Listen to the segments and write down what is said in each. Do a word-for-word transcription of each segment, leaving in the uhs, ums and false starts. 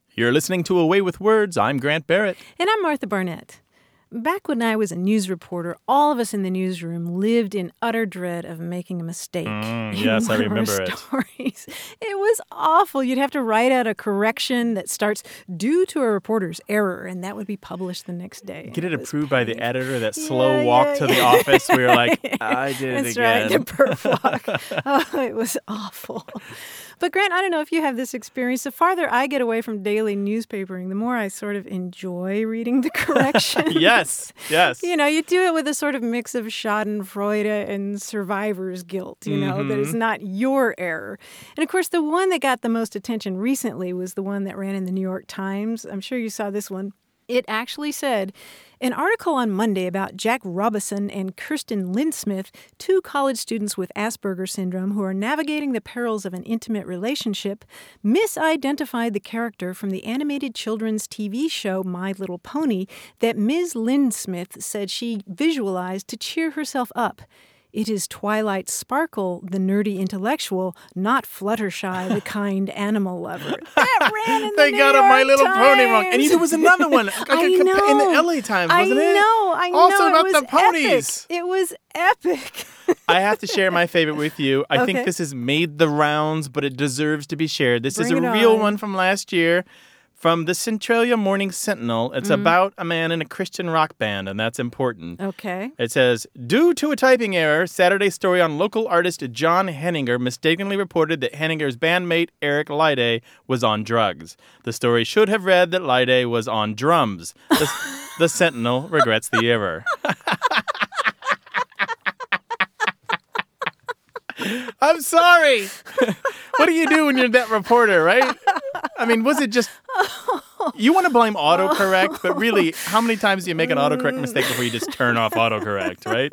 You're listening to Away with Words. I'm Grant Barrett. And I'm Martha Barnett. Back when I was a news reporter, all of us in the newsroom lived in utter dread of making a mistake. Mm, yes, I remember it. Stories. It was awful. You'd have to write out a correction that starts due to a reporter's error, and that would be published the next day. Get it, it approved by the editor, that yeah, slow walk yeah, to yeah. the office where you're like, I did it That's again. That's right, the perf walk. Oh, it was awful. But Grant, I don't know if you have this experience. The farther I get away from daily newspapering, the more I sort of enjoy reading the corrections. Yes, yes. You know, you do it with a sort of mix of schadenfreude and survivor's guilt, you know, Mm-hmm. that it's not your error. And, of course, the one that got the most attention recently was the one that ran in the New York Times. I'm sure you saw this one. It actually said, an article on Monday about Jack Robison and Kirsten Lindsmith, two college students with Asperger's syndrome who are navigating the perils of an intimate relationship, misidentified the character from the animated children's T V show My Little Pony that Miz Lindsmith said she visualized to cheer herself up. It is Twilight Sparkle, the nerdy intellectual, not Fluttershy, the kind animal lover. That ran in the They New got a York My Little Times. Pony wrong. And there was another one like I a compa- know. in the L A Times, wasn't I it? know, I Also know. about it was the ponies. Epic. It was epic. I have to share my favorite with you. I think Okay. this has made the rounds, but it deserves to be shared. This is Bring a it real on. one from last year. From the Centralia Morning Sentinel. It's Mm-hmm. about a man in a Christian rock band, and that's important. Okay. It says, due to a typing error, Saturday's story on local artist John Henninger mistakenly reported that Henninger's bandmate Eric Lyday was on drugs. The story should have read that Lyday was on drums. The, the Sentinel regrets the error. I'm sorry. What do you do when you're that reporter, right? I mean, was it just... You want to blame autocorrect, but really, how many times do you make an autocorrect mistake before you just turn off autocorrect, right?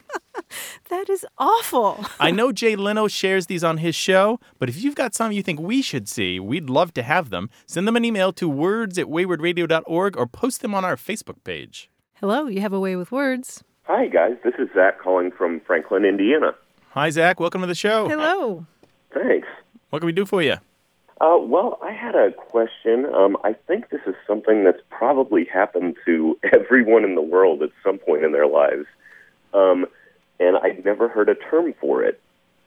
That is awful. I know Jay Leno shares these on his show, but if you've got some you think we should see, we'd love to have them. Send them an email to words at wayward radio dot org or post them on our Facebook page. Hello, you have a way with words. Hi, guys. This is Zach calling from Franklin, Indiana. Hi, Zach. Welcome to the show. Hello. Thanks. What can we do for you? Uh, well, I had a question. Um, I think this is something that's probably happened to everyone in the world at some point in their lives, um, and I'd never heard a term for it.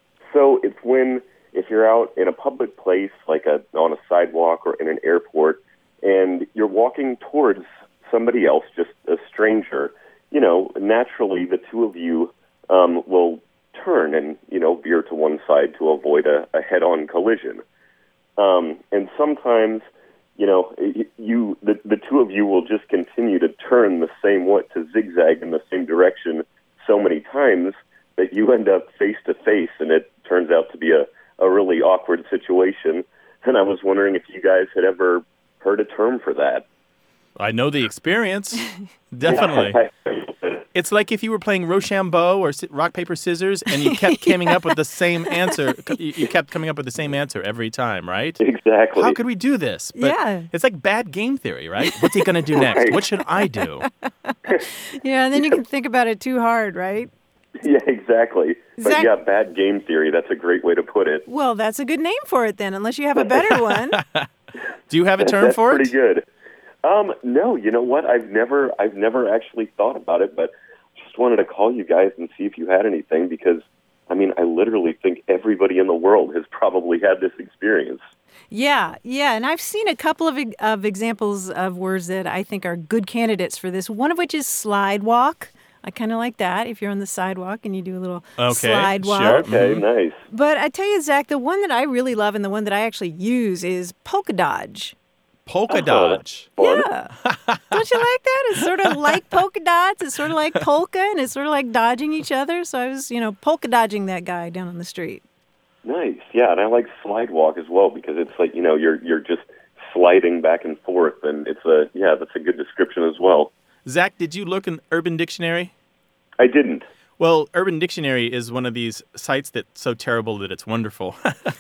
So it's when, if you're out in a public place, like a, on a sidewalk or in an airport, and you're walking towards somebody else, just a stranger, you know, naturally the two of you um, will turn and, you know, veer to one side to avoid a, a head-on collision. Um, and sometimes, you know, you the, the two of you will just continue to turn the same way, to zigzag in the same direction so many times that you end up face to face, and it turns out to be a, a really awkward situation. And I was wondering if you guys had ever heard a term for that. I know the experience. Definitely. It's like if you were playing Rochambeau or rock, paper, scissors, and you kept coming up with the same answer. You kept coming up with the same answer every time, right? Exactly. How could we do this? But Yeah. It's like bad game theory, right? What's he going to do next? Right. What should I do? Yeah, and then you can think about it too hard, right? Yeah, exactly. But Zach- yeah, bad game theory, that's a great way to put it. Well, that's a good name for it then, unless you have a better one. Do you have a term That's for pretty it? good. Um, no, you know what? I've never, I've never actually thought about it, but just wanted to call you guys and see if you had anything because, I mean, I literally think everybody in the world has probably had this experience. Yeah, yeah, and I've seen a couple of of examples of words that I think are good candidates for this. One of which is slide walk. I kind of like that if you're on the sidewalk and you do a little Okay, slide walk. sure. Okay, nice. But I tell you, Zach, the one that I really love and the one that I actually use is polka dodge. Polka Oh, dodge. Fun. Yeah. Don't you like that? It's sort of like polka dots. It's sort of like polka, and it's sort of like dodging each other. So I was, you know, polka dodging that guy down on the street. Nice, yeah, and I like slide walk as well because it's like, you know, you're you're just sliding back and forth, and it's a, yeah, that's a good description as well. Zach, did you look in Urban Dictionary? I didn't. Well, Urban Dictionary is one of these sites that's so terrible that it's wonderful.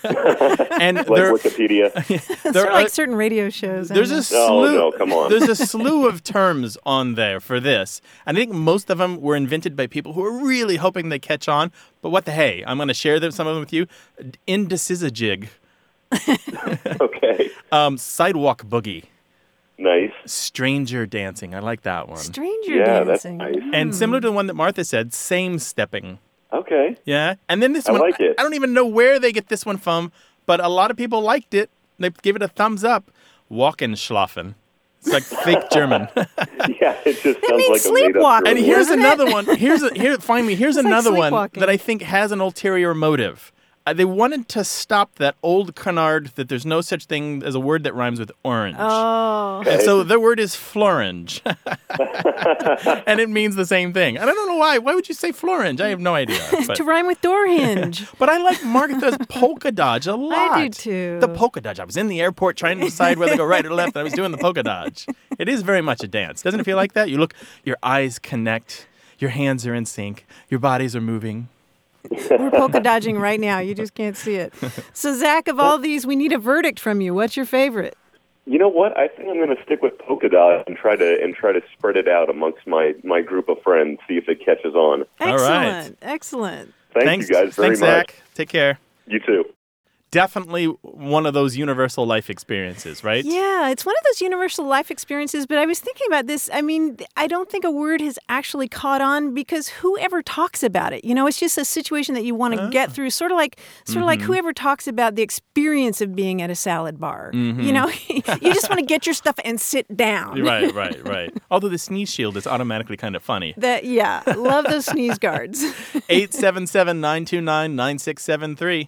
and Like there, Wikipedia. It's there sort of are, like certain radio shows. I there's know. a slew. no, come on. There's a slew of terms on there for this. I think most of them were invented by people who are really hoping they catch on. But what the hey? I'm going to share them, some of them with you. Indecisive. Okay. Um, sidewalk boogie. Nice. Stranger dancing. I like that one. Stranger Yeah, that's dancing. nice. And similar to the one that Martha said, same stepping. Okay. Yeah. And then this I one, like it. I don't even know where they get this one from, but a lot of people liked it. They give it a thumbs up. Walkenschlafen. It's like fake German. Yeah, it just sounds means like a made-up sleepwalking. And German here's Isn't it? another one. Here's a, here. Finally, here's It's like another one sleepwalking. that I think has an ulterior motive. Uh, they wanted to stop that old canard that there's no such thing as a word that rhymes with orange. Oh. And so their word is florange. And it means the same thing. And I don't know why. Why would you say florange? I have no idea. But, To rhyme with door hinge. but I like Martha's polka dodge a lot. I do too. The polka dodge. I was in the airport trying to decide whether to go right or left, and I was doing the polka dodge. It is very much a dance. Doesn't it feel like that? You look, your eyes connect, your hands are in sync, your bodies are moving. We're polka dodging right now. You just can't see it. So, Zach, of all these, we need a verdict from you. What's your favorite? You know what? I think I'm going to stick with polka dot and try to and try to spread it out amongst my, my group of friends, see if it catches on. Excellent. All right. Excellent. Thank Thanks, you guys very thanks, much. Zach. Take care. You too. Definitely one of those universal life experiences, right? Yeah, it's one of those universal life experiences, but I was thinking about this. I mean, I don't think a word has actually caught on because whoever talks about it, you know, it's just a situation that you want to get through, sort of like sort of like whoever talks about the experience of being at a salad bar. You know, you just want to get your stuff and sit down. Right, right, right. Although the sneeze shield is automatically kind of funny. That yeah, love those sneeze guards. eight seven seven, nine two nine, nine six seven three.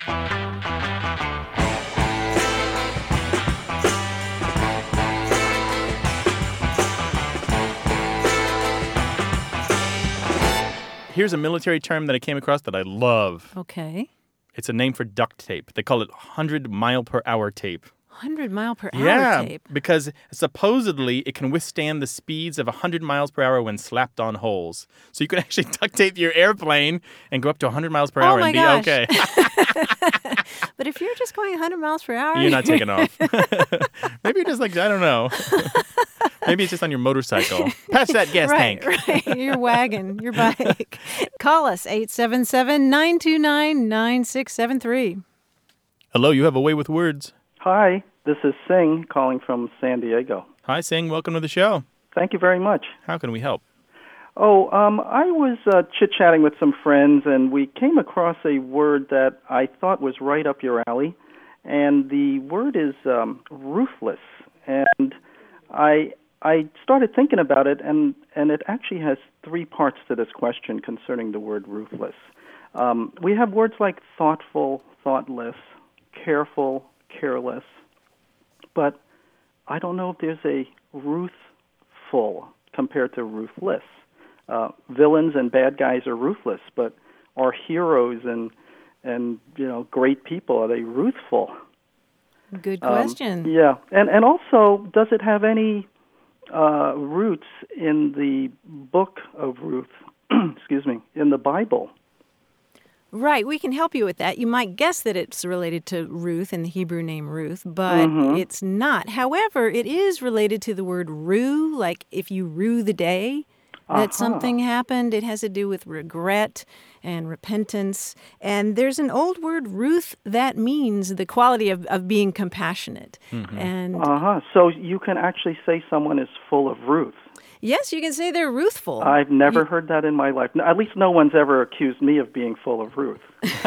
Here's a military term that I came across that I love. Okay. It's a name for duct tape. They call it one hundred mile per hour tape. one hundred mile per hour Yeah, tape. because supposedly it can withstand the speeds of one hundred miles per hour when slapped on holes. So you can actually duct tape your airplane and go up to one hundred miles per Oh hour my and be gosh. okay. But if you're just going one hundred miles per hour, You're not taking off. Maybe you're just like, I don't know. Maybe it's just on your motorcycle. Pass that gas right, tank. right. Your wagon, your bike. Call us, eight seven seven, nine two nine, nine six seven three. Hello, you have a way with words. Hi, this is Singh calling from San Diego. Hi, Singh. Welcome to the show. Thank you very much. How can we help? Oh, um, I was uh, chit-chatting with some friends, and we came across a word that I thought was right up your alley, and the word is um, ruthless. And I I started thinking about it, and, and it actually has three parts to this question concerning the word ruthless. Um, we have words like thoughtful, thoughtless, careful, careless, but I don't know if there's a ruthful compared to ruthless. Uh, villains and bad guys are ruthless, but are heroes and and you know great people, are they ruthful? Good question. Um, yeah, and and also, does it have any uh, roots in the book of Ruth? Excuse me, in the Bible. Right, we can help you with that. You might guess that it's related to Ruth and the Hebrew name Ruth, but Mhm. it's not. However, it is related to the word rue, like if you rue the day that Uh-huh. something happened. It has to do with regret and repentance. And there's an old word, Ruth, that means the quality of, of being compassionate. And Uh-huh. So you can actually say someone is full of Ruth. yes, you can say they're Ruthful. I've never heard that in my life. No, at least no one's ever accused me of being full of Ruth.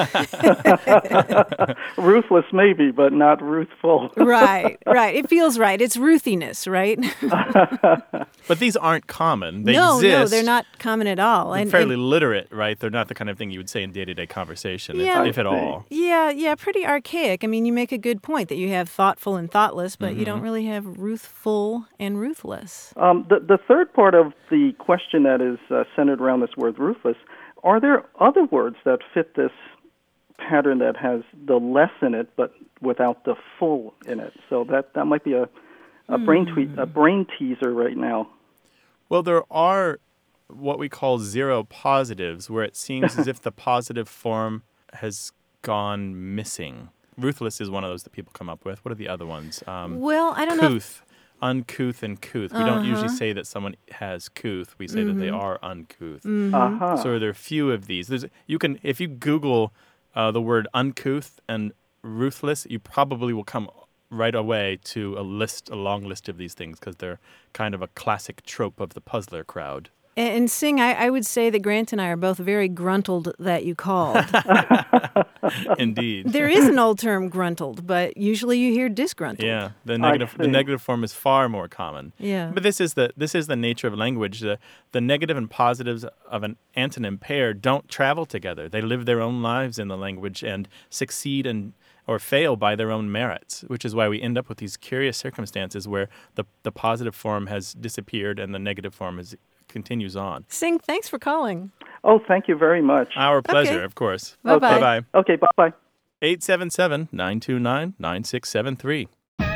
Ruthless maybe, but not Ruthful. Right, right. It feels right. It's Ruthiness, right? But these aren't common. They no, exist. no, they're not common at all. They're And, fairly and- literate, right? They're not the kind of thing you would say in day-to-day conversation, if- Yeah. if, at I see. all. yeah, yeah, pretty archaic. I mean, you make a good point that you have thoughtful and thoughtless, but you Mm-hmm. don't really have ruthful and ruthless. Um, the, the third part of the question that is uh, centered around this word ruthless, are there other words that fit this pattern that has the less in it but without the full in it? So that, that might be a, a, brain tweet, a brain teaser right now. Well, there are what we call zero positives, where it seems as if the positive form has gone missing. Ruthless is one of those that people come up with. What are the other ones? Um, Well, I don't know. if- couth, uncouth, and couth. We don't usually say that someone has couth. We say that they are uncouth. Uh-huh. So there are a few of these. There's you can if you Google uh, the word uncouth and ruthless, you probably will come right away to a list, a long list of these things because they're kind of a classic trope of the puzzler crowd. And, and Sing, I, I would say that Grant and I are both very gruntled that you called. Indeed. There is an old term, gruntled, but usually you hear disgruntled. Yeah, the negative the negative form is far more common. Yeah. But this is the this is the nature of language. The the negative and positives of an antonym pair don't travel together. They live their own lives in the language and succeed and or fail by their own merits, which is why we end up with these curious circumstances where the the positive form has disappeared and the negative form is continues on. Sing, thanks for calling. Oh, thank you very much. Our pleasure, Okay. of course. Bye-bye. Bye-bye. Okay, bye-bye. eight seven seven, nine two nine, nine six seven three.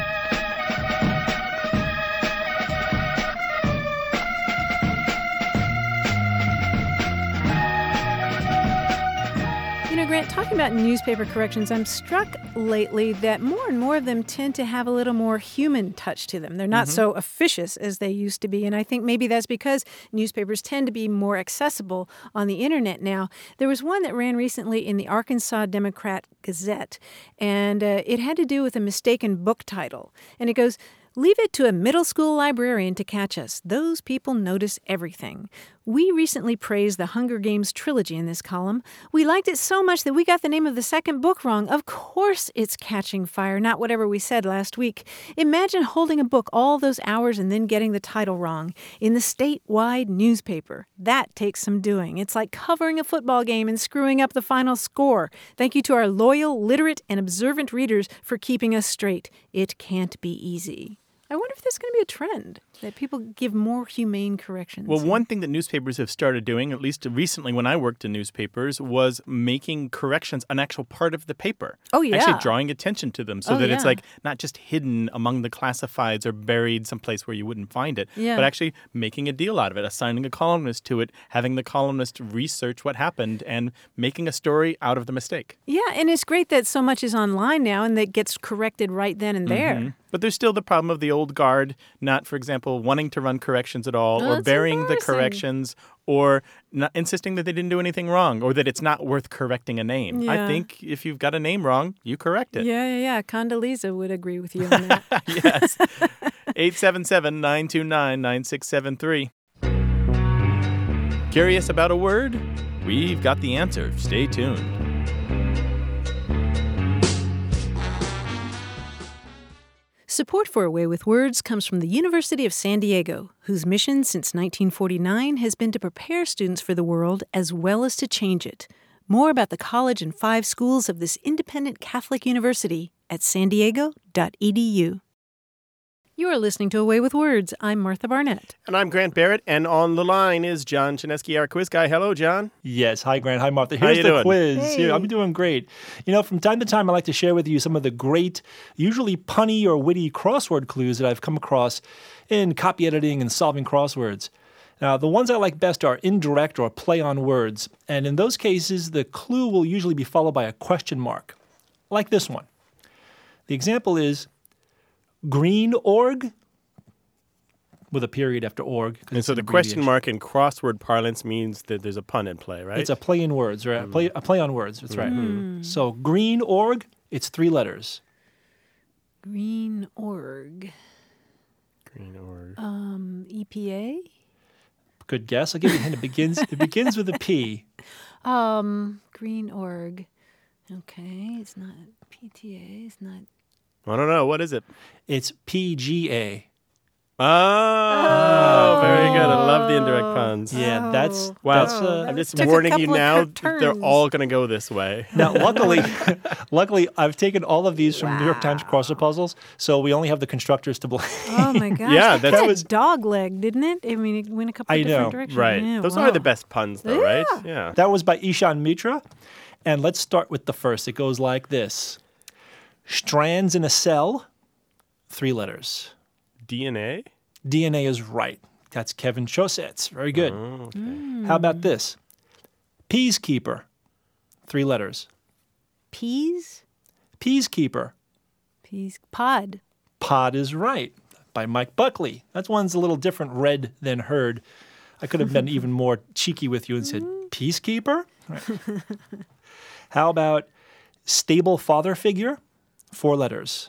You know, Grant, talking about newspaper corrections, I'm struck lately that more and more of them tend to have a little more human touch to them. They're not Mm-hmm. so officious as they used to be, and I think maybe that's because newspapers tend to be more accessible on the internet now. There was one that ran recently in the Arkansas Democrat Gazette, and uh, it had to do with a mistaken book title. And it goes, "Leave it to a middle school librarian to catch us. Those people notice everything." We recently praised the Hunger Games trilogy in this column. We liked it so much that we got the name of the second book wrong. Of course it's catching fire, not whatever we said last week. Imagine holding a book all those hours and then getting the title wrong in the statewide newspaper. That takes some doing. It's like covering a football game and screwing up the final score. Thank you to our loyal, literate, and observant readers for keeping us straight. It can't be easy. I wonder if there's going to be a trend that people give more humane corrections. Well, one thing that newspapers have started doing, at least recently when I worked in newspapers, was making corrections an actual part of the paper. Oh, yeah. Actually drawing attention to them so Oh, that it's yeah. like not just hidden among the classifieds or buried someplace where you wouldn't find it, Yeah. but actually making a deal out of it, assigning a columnist to it, having the columnist research what happened, and making a story out of the mistake. Yeah, and it's great that so much is online now and that gets corrected right then and there. Mhm. But there's still the problem of the old guard not, for example, wanting to run corrections at all, Oh, or that's burying the embarrassing. corrections, or not insisting that they didn't do anything wrong, or that it's not worth correcting a name. I Yeah. think if you've got a name wrong, you correct it. Yeah, yeah, yeah. Condoleezza would agree with you on that. Yes. eight seven seven, nine two nine, nine six seven three. Curious about a word? We've got the answer. Stay tuned. Support for A Way with Words comes from the University of San Diego, whose mission since nineteen forty-nine has been to prepare students for the world as well as to change it. More about the college and five schools of this independent Catholic university at san diego dot e d u. You are listening to A Way with Words. I'm Martha Barnett. And I'm Grant Barrett, and on the line is John Chinesky, our quiz guy. Hello, John. Yes. Hi, Grant. Hi, Martha. How Here's you the doing? quiz. Hey. Here, I'm doing great. You know, from time to time, I like to share with you some of the great, usually punny or witty crossword clues that I've come across in copy editing and solving crosswords. Now, the ones I like best are indirect or play on words. And in those cases, the clue will usually be followed by a question mark, like this one. The example is green org with a period after org. 'cause And it's so an the question abbreviation. mark in crossword parlance means that there's a pun in play, right? It's a play in words, right? A, play, a play on words. That's right. So green org, it's three letters. Green org. green org. Um, E P A? Good guess. I'll give you a hint. It begins. It begins with a P. Um, green org. Okay, it's not P T A. It's not. I don't know. What is it? It's P G A. Oh, very good. I love the indirect puns. Yeah, Oh. that's Wow. that's. Uh, I'm just Took a warning you couple of now, quick they're turns. all going to go this way. now, luckily, luckily, I've taken all of these from New York Times Wow. crossword puzzles, so we only have the constructors to blame. Oh my gosh! Yeah, that that's- got was- dog leg, didn't it? I mean, it went a couple I of different know, directions. Right. Yeah, Those wow. are the best puns, though, right? Yeah. Yeah. That was by Ishan Mitra, and let's start with the first. It goes like this: strands in a cell, three letters. D N A? D N A is right. That's Kevin Chosetz. Very good. Oh, okay. Hmm. How about this? Peacekeeper, three letters. Peas. Peacekeeper. Peas. Pod. Pod is right, by Mike Buckley. That one's a little different read than heard. I could have been even more cheeky with you and said, Peacekeeper? Right. How about Stable father figure, four letters.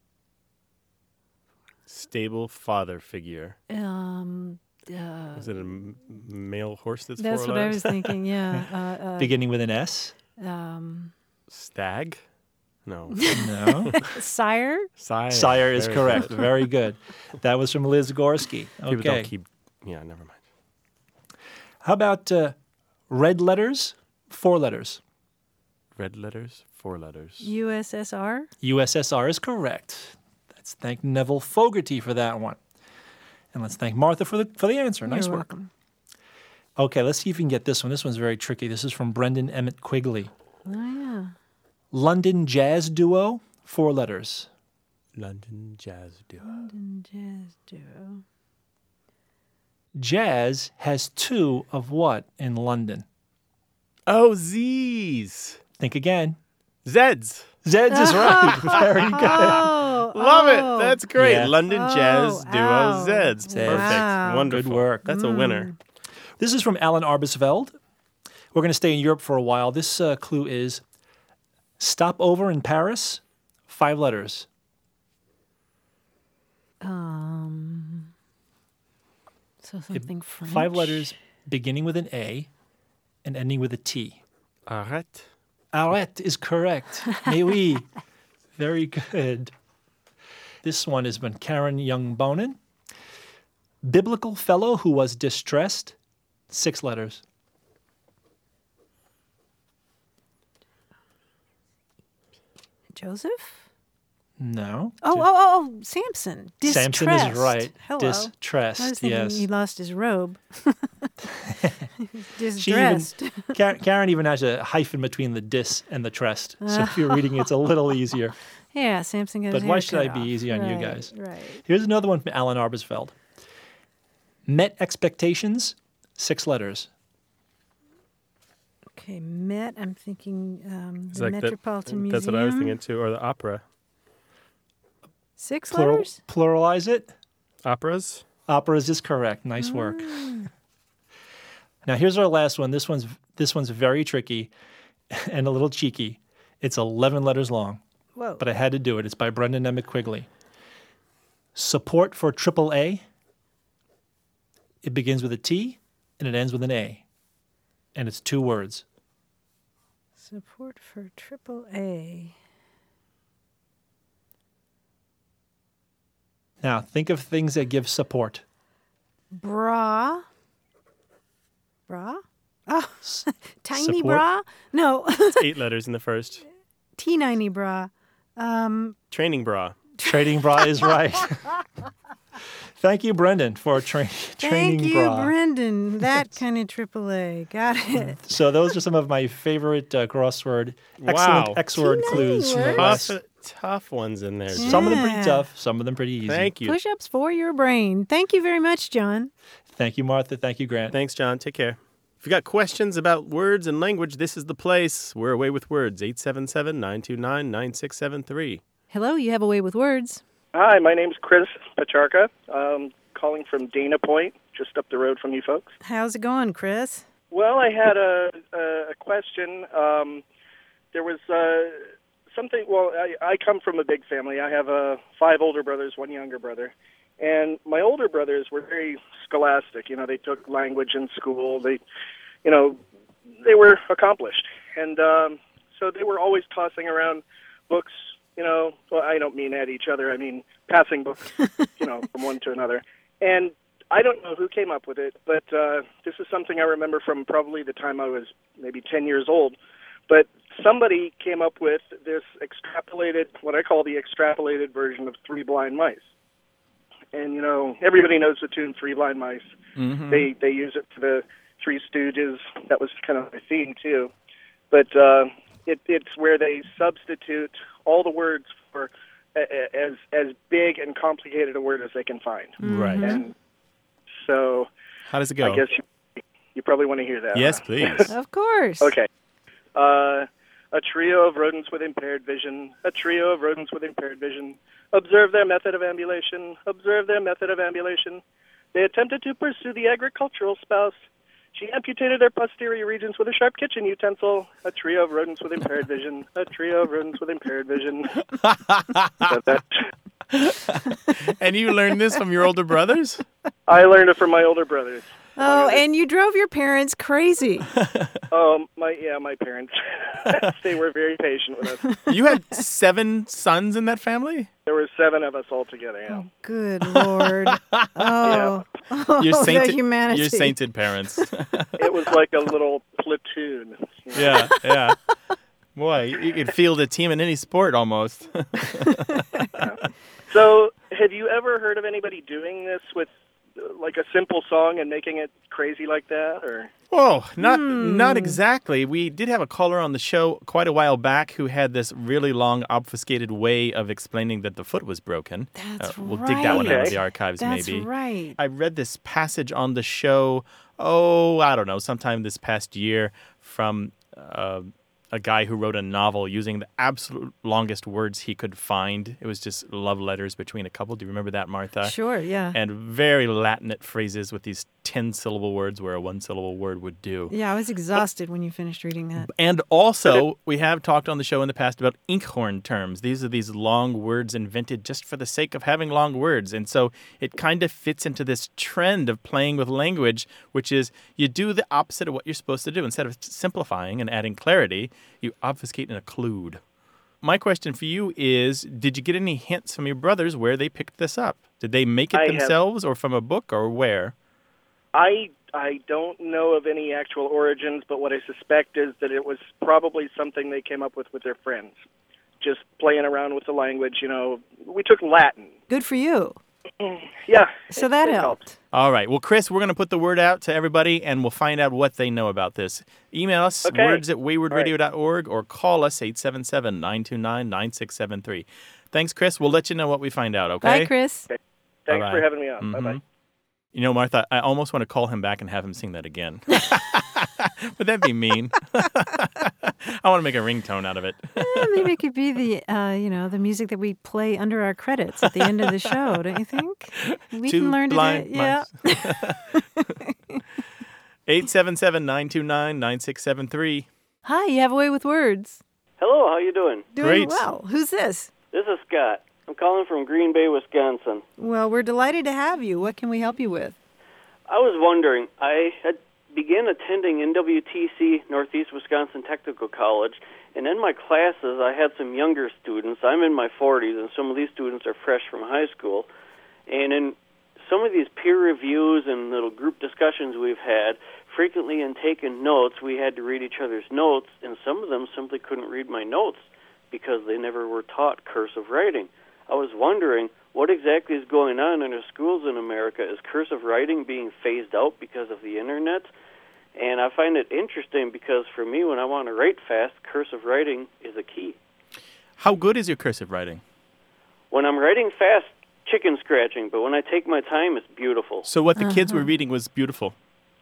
Stable father figure. Um, uh, Is it a m- male horse that's, that's four what I letters? was thinking. Yeah. Uh, uh, Beginning with an S. um, Stag? No. No. sire. Sire. Sire is Very correct. good. Very good. That was from Liz Gorski. People Okay. don't keep... Yeah, never mind. How about uh, red letters, four letters? Red letters, four letters. U S S R. U S S R is correct. Let's thank Neville Fogarty for that one. And let's thank Martha for the for the answer. Nice You're work. welcome. Okay, let's see if we can get this one. This one's very tricky. This is from Brendan Emmett Quigley. Oh yeah. London Jazz Duo, four letters. London Jazz Duo. London Jazz Duo. Jazz has two of what in London? Oh, Z's. Think again. Zeds. Zeds is right. Very good. Oh, Love oh. it. That's great. Yeah. London Jazz Oh, Duo ow. Zeds. Zeds. Perfect. Wow. Wonderful. Good work. That's a winner. This is from Alan Arbesveld. We're going to stay in Europe for a while. This uh, clue is stop over in Paris, five letters. Um. So something French. Five letters beginning with an A and ending with a T. Arrête. Arrête is correct. Mais oui. Very good. This one is by Karen Young Bonin. Biblical fellow who was distressed, six letters. Joseph. No. Oh, oh, oh, oh, Samson. Distressed. Samson is right. Hello. Distressed, I was thinking yes. he lost his robe. She even, Distressed. Karen, Karen even has a hyphen between the dis and the trest. So if you're reading it, it's a little easier. Yeah, Samson got But his why hair should I cut be off. easy on you Right, guys? Right. Here's another one from Alan Arbesfeld. Met expectations, six letters. Okay, Met. I'm thinking um, It's the like that- Metropolitan Museum. That's what I was thinking too. Or the opera. Six Plural, letters. pluralize it. Operas? Operas is correct. Nice work. Now here's our last one. This one's this one's very tricky and a little cheeky. It's eleven letters long, Whoa. but I had to do it. It's by Brendan Emmett Quigley. Support for triple A. It begins with a T and it ends with an A. And it's two words. Support for triple A. Now think of things that give support. Bra. Bra? Oh, tiny support? bra? No, It's eight letters in the first. T ninety bra. Um, Training bra. Trading bra is right. Thank you, Brendan, for tra- training thank you, bra. Brendan. That kind of triple A. Got it. So those are some of my favorite uh, crossword, Wow. excellent X-word Teeny clues from the words. last. Tough, tough ones in there. Yeah. Some of them pretty tough, some of them pretty easy. Thank you. Push-ups for your brain. Thank you very much, John. Thank you, Martha. Thank you, Grant. Thanks, John. Take care. If you got questions about words and language, this is the place. We're Away with Words, eight seven seven, nine two nine, nine six seven three. Hello, you have a way with words. Hi, my name's Chris Pacharka. Um, calling from Dana Point, just up the road from you folks. How's it going, Chris? Well, I had a, a, a question. Um, there was uh, something, well, I, I come from a big family. I have uh, five older brothers, one younger brother. And my older brothers were very scholastic. You know, they took language in school. They, you know, they were accomplished. And um, so they were always tossing around books, you know, well, I don't mean at each other. I mean passing books, you know, from one to another. And I don't know who came up with it, but uh, this is something I remember from probably the time I was maybe ten years old. But somebody came up with this extrapolated, what I call the extrapolated version of Three Blind Mice. And, you know, everybody knows the tune Three Blind Mice. Mm-hmm. They they use it for the Three Stooges. That was kind of a theme, too. But uh, it, it's where they substitute all the words for uh, as as big and complicated a word as they can find. Right. And so How does it go? I guess you, you probably want to hear that. Yes, huh? please. Of course. Okay. Uh, a trio of rodents with impaired vision. A trio of rodents with impaired vision. Observe their method of ambulation. Observe their method of ambulation. They attempted to pursue the agricultural spouse. She amputated their posterior regions with a sharp kitchen utensil. A trio of rodents with impaired vision. A trio of rodents with impaired vision. So that, And you learned this from your older brothers? I learned it from my older brothers. Oh, and you drove your parents crazy. Um, my yeah, my parents. They were very patient with us. You had seven sons in that family? There were seven of us all together. Yeah. Oh, good Lord. Oh, oh Your the sainted, humanity. your sainted parents. It was like a little platoon. You know? Yeah, yeah. Boy, you you could field a team in any sport almost. So, have you ever heard of anybody doing this with, uh, like, a simple song and making it crazy like that? Or Oh, not not exactly. We did have a caller on the show quite a while back who had this really long, obfuscated way of explaining that the foot was broken. That's Uh, we'll dig that one out of right. the archives, That's maybe. right. I read this passage on the show, oh, I don't know, sometime this past year from uh, a guy who wrote a novel using the absolute longest words he could find. It was just love letters between a couple. Do you remember that, Martha? Sure, yeah. And very Latinate phrases with these ten-syllable words where a one-syllable word would do. Yeah, I was exhausted when you finished reading that. And also, we have talked on the show in the past about inkhorn terms. These are these long words invented just for the sake of having long words. And so it kind of fits into this trend of playing with language, which is you do the opposite of what you're supposed to do. Instead of simplifying and adding clarity, you obfuscate and occlude. My question for you is, did you get any hints from your brothers where they picked this up? Did they make it I have- themselves or from a book or where? I I don't know of any actual origins, but what I suspect is that it was probably something they came up with with their friends, just playing around with the language. You know, we took Latin. Good for you. Yeah. So it- that it helped. All right. Well, Chris, we're going to put the word out to everybody, and we'll find out what they know about this. Email us, Okay. words at wayward radio dot org, or call us, eight seven seven, nine two nine, nine six seven three. Thanks, Chris. We'll let you know what we find out, okay? Bye, Chris. Thanks Bye-bye. for having me on. Mhm. Bye-bye. You know, Martha, I almost want to call him back and have him sing that again. Would that be mean? I want to make a ringtone out of it. Eh, maybe it could be the, uh, you know, the music that we play under our credits at the end of the show, don't you think? We Two can learn to do blind it. Yeah. eight seven seven, nine two nine, nine six seven three. Hi, you have a way with words. Hello, how you doing? Doing Great. well. Who's this? This is Scott. I'm calling from Green Bay, Wisconsin. Well, we're delighted to have you. What can we help you with? I was wondering, I had began attending N W T C, Northeast Wisconsin Technical College, and in my classes I had some younger students. I'm in my forties, and some of these students are fresh from high school. And in some of these peer reviews and little group discussions we've had, frequently in taking notes, we had to read each other's notes, and some of them simply couldn't read my notes because they never were taught cursive writing. I was wondering, what exactly is going on in our schools in America? Is cursive writing being phased out because of the Internet? And I find it interesting because for me, when I want to write fast, cursive writing is a key. How good is your cursive writing? When I'm writing fast, chicken scratching, but when I take my time, it's beautiful. So what the kids were reading was beautiful.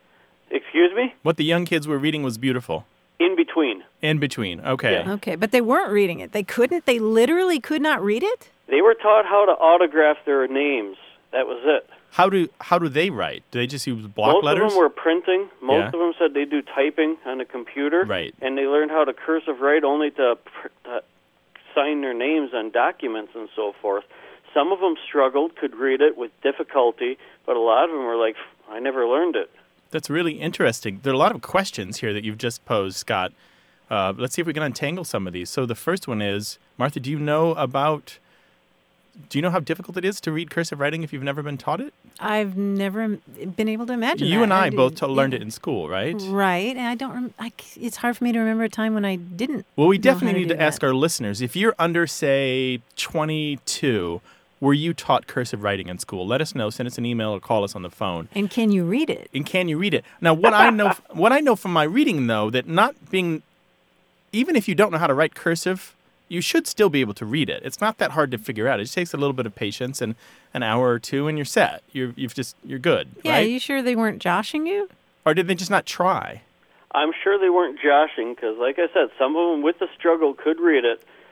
Excuse me? What the young kids were reading was beautiful. In between. In between. Okay. Yeah. Okay, but they weren't reading it. They couldn't? They literally could not read it? They were taught how to autograph their names. That was it. How do how do they write? Do they just use block Most letters? of them were printing. Most Yeah. of them said they do typing on a computer. Right. And they learned how to cursive write only to, pr- to sign their names on documents and so forth. Some of them struggled, could read it with difficulty, but a lot of them were like, I never learned it. That's really interesting. There are a lot of questions here that you've just posed, Scott. Uh, let's see if we can untangle some of these. So the first one is, Martha, do you know about, do you know how difficult it is to read cursive writing if you've never been taught it? I've never been able to imagine You that. and I, do- both ta- learned yeah. it in school, right? Right, and I don't. Rem- I c it's hard for me to remember a time when I didn't. Well, we know how definitely need do to ask that. our listeners, if you're under, say, twenty-two, were you taught cursive writing in school? Let us know. Send us an email or call us on the phone. And can you read it? And can you read it? Now, what I know, what I know from my reading, though, that not being, even if you don't know how to write cursive, you should still be able to read it. It's not that hard to figure out. It just takes a little bit of patience and an hour or two, and you're set. You're you've just you're good, Yeah, right? you sure they weren't joshing you? Or did they just not try? I'm sure they weren't joshing because, like I said, some of them with the struggle could read it.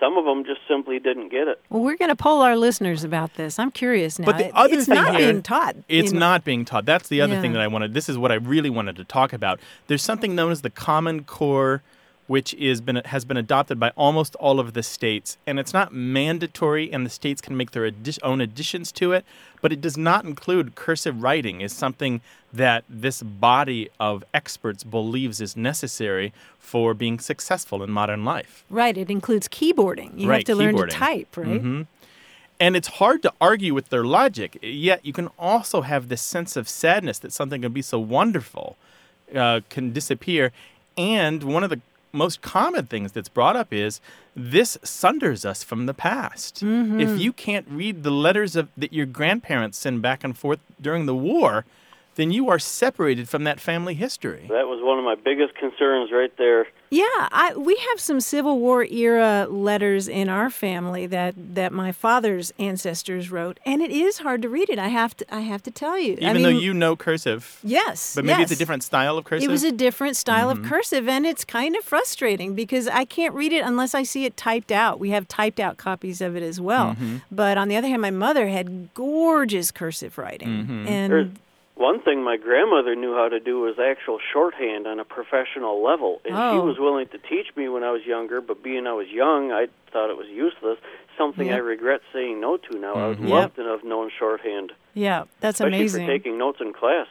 some of them just simply didn't get it. Well, we're going to poll our listeners about this. I'm curious now. But the It- other it's thing not here, being taught. It's you know. not being taught. That's the other Yeah. thing that I wanted. This is what I really wanted to talk about. There's something known as the Common Core, which is been has been adopted by almost all of the states, and it's not mandatory, and the states can make their addi- own additions to it, but it does not include cursive writing. Is something that this body of experts believes is necessary for being successful in modern life. Right. It includes keyboarding. You Right, have to learn to keyboarding. type, right? hmm And it's hard to argue with their logic, yet you can also have this sense of sadness that something can be so wonderful uh, can disappear. And one of the most common things that's brought up is this sunders us from the past. Mm-hmm. If you can't read the letters of, that your grandparents send back and forth during the war, then you are separated from that family history. That was one of my biggest concerns right there. Yeah, I, we have some Civil War era letters in our family that, that my father's ancestors wrote, and it is hard to read it. I have to I have to tell you. Even I mean, though you know cursive. yes, But maybe yes. it's a different style of cursive? It was a different style Mm-hmm. of cursive, and it's kind of frustrating because I can't read it unless I see it typed out. We have typed out copies of it as well. Mm-hmm. But on the other hand, my mother had gorgeous cursive writing, Mm-hmm. and There's one thing my grandmother knew how to do was actual shorthand on a professional level, and she Oh. was willing to teach me when I was younger, but being I was young, I thought it was useless, something Yep. I regret saying no to now. I would Mhm. love to have known shorthand, yeah, that's especially amazing. for taking notes in class.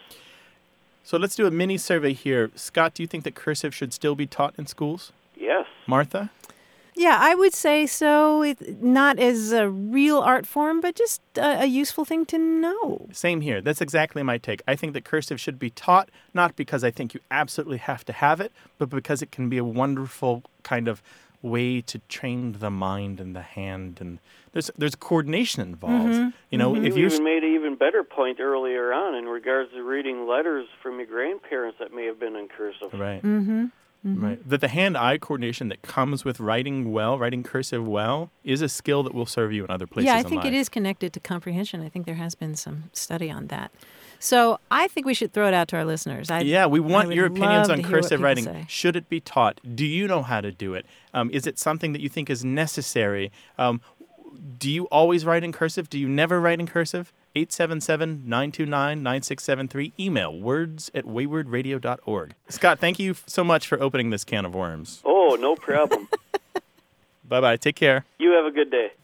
So let's do a mini survey here. Scott, do you think that cursive should still be taught in schools? Yes. Martha? Yeah, I would say so. It, not as a real art form, but just a, a useful thing to know. Same here. That's exactly my take. I think that cursive should be taught, not because I think you absolutely have to have it, but because it can be a wonderful kind of way to train the mind and the hand. And there's there's coordination involved. You know, if You you even made an even better point earlier on in regards to reading letters from your grandparents that may have been in cursive. right, Mm-hmm. right, that the hand-eye coordination that comes with writing well, writing cursive well, is a skill that will serve you in other places. Yeah, I in think life. it is connected to comprehension. I think there has been some study on that. So I think we should throw it out to our listeners. I, Yeah, we I want would your opinions love on to hear what cursive people writing. say. Should it be taught? Do you know how to do it? Um, is it something that you think is necessary? Um, do you always write in cursive? Do you never write in cursive? eight seven seven, nine two nine, nine six seven three. Email words at wayward radio dot org. Scott, thank you so much for opening this can of worms. Oh, no problem. Bye-bye. Take care. You have a good day.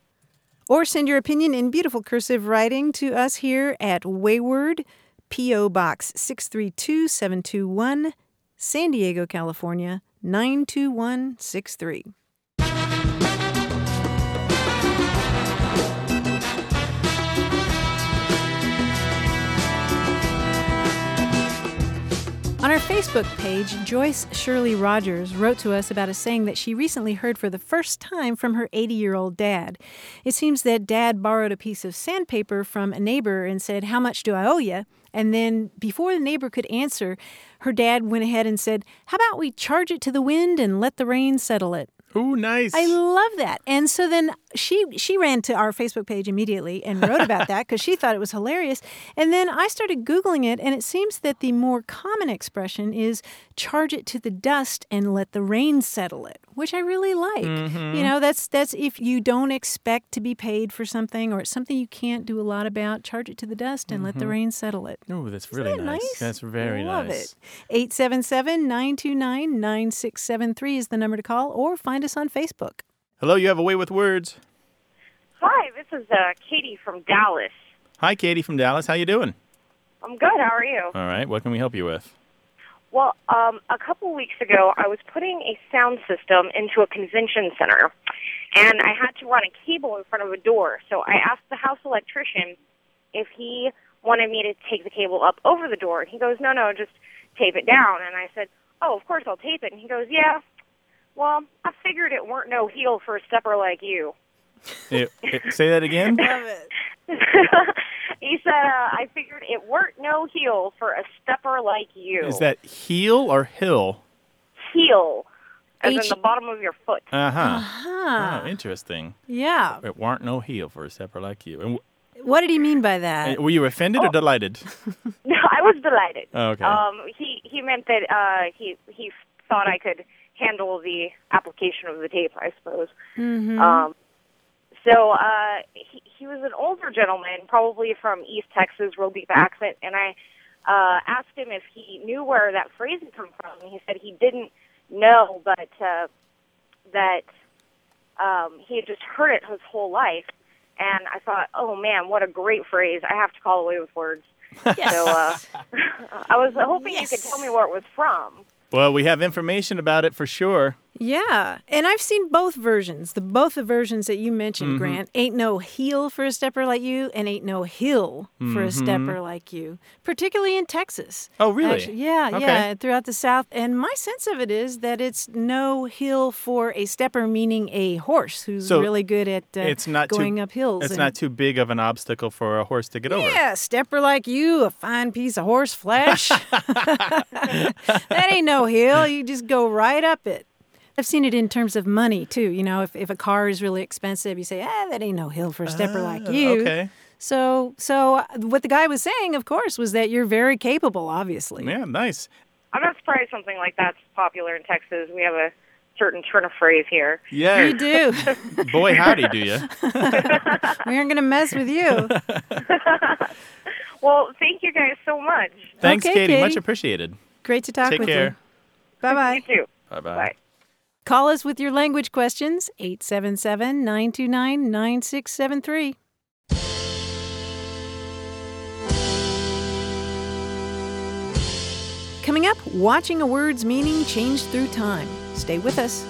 Or send your opinion in beautiful cursive writing to us here at Wayward, P O. Box six three two seven two one, San Diego, California, nine two one six three. On our Facebook page, Joyce Shirley Rogers wrote to us about a saying that she recently heard for the first time from her eighty-year-old dad. It seems that Dad borrowed a piece of sandpaper from a neighbor and said, "How much do I owe you?" And then before the neighbor could answer, her dad went ahead and said, "How about we charge it to the wind and let the rain settle it?" Ooh, nice. I love that. And so then she she ran to our Facebook page immediately and wrote about that because she thought it was hilarious. And then I started Googling it, and it seems that the more common expression is charge it to the dust and let the rain settle it, which I really like. Mm-hmm. You know, that's that's if you don't expect to be paid for something or it's something you can't do a lot about, charge it to the dust and let the rain settle it. Ooh, that's Isn't really that nice. nice? That's very Love nice. it. eight seven seven, nine two nine, nine six seven three is the number to call, or find us on Facebook. Hello, you have a way with words. Hi, this is uh, Katie from Dallas. Hi, Katie from Dallas. How you doing? I'm good. How are you? All right. What can we help you with? Well, um, a couple weeks ago, I was putting a sound system into a convention center, and I had to run a cable in front of a door. So I asked the house electrician if he wanted me to take the cable up over the door. And he goes, no, no, just tape it down. And I said, oh, of course I'll tape it. And he goes, yeah, well, I figured it weren't no heel for a stepper like you. It, it, say that again? Love it. He said, uh, I figured it weren't no heel for a stepper like you. Is that heel or hill? heel, as H- in the bottom of your foot? Uh-huh. Huh. Oh, interesting. Yeah. It weren't no heel for a stepper like you. And, What did he mean by that? and were you offended or delighted? No, I was delighted. Oh, okay. Um, he he meant that uh, he he thought I could handle the application of the tape, I suppose. Mm-hmm. Um, so uh, he, he was an older gentleman, probably from East Texas, real deep accent, and I uh, asked him if he knew where that phrase had come from, and he said he didn't know, but uh, that um, he had just heard it his whole life. And I thought, oh, man, what a great phrase. I have to call Away with Words. Yes. So uh, I was hoping yes. you could tell me where it was from. Well, we have information about it for sure. Yeah, and I've seen both versions. The both the versions that you mentioned, mm-hmm. Grant. Ain't no heel for a stepper like you, and ain't no hill mm-hmm. for a stepper like you. Particularly in Texas. Oh, really? Actually, yeah, okay. yeah, throughout the South. And my sense of it is that it's no hill for a stepper, meaning a horse who's so really good at uh, it's not going too, up hills. It's and, not too big of an obstacle for a horse to get over. Yeah, stepper like you, a fine piece of horse flesh. That ain't no hill. You just go right up it. I've seen it in terms of money, too. You know, if, if a car is really expensive, you say, ah, that ain't no hill for a stepper uh, like you. Okay. So, so what the guy was saying, of course, was that you're very capable, obviously. Yeah, nice. I'm not surprised something like that's popular in Texas. We have a certain turn of phrase here. Yeah. We do. Boy, howdy, do you? We aren't going to mess with you. Well, thank you guys so much. Thanks, okay, Katie. Katie. Much appreciated. Great to talk Take with care. you. Bye-bye. You too. Bye-bye. Bye. Call us with your language questions, eight seven seven, nine two nine, nine six seven three. Coming up, watching a word's meaning change through time. Stay with us.